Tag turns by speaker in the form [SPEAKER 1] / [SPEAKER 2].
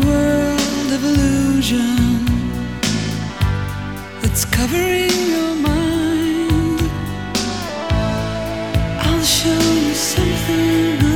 [SPEAKER 1] world of illusion that's covering your mind. I'll show you something